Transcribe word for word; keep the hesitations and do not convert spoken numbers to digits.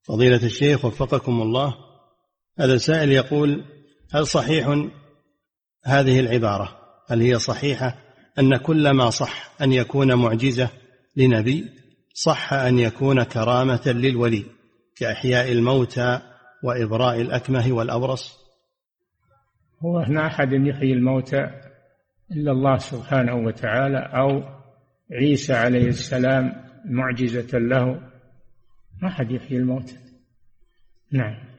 فضيلة الشيخ وفقكم الله، هذا سائل يقول: هل صحيح هذه العبارة، هل هي صحيحة أن كل ما صح أن يكون معجزة لنبي صح أن يكون كرامة للولي كإحياء الموتى وإبراء الأكمه والأبرص؟ هو هنا أحد يحيي الموتى إلا الله سبحانه وتعالى، أو عيسى عليه السلام معجزة له، ما أحد يحيي الموتى. نعم.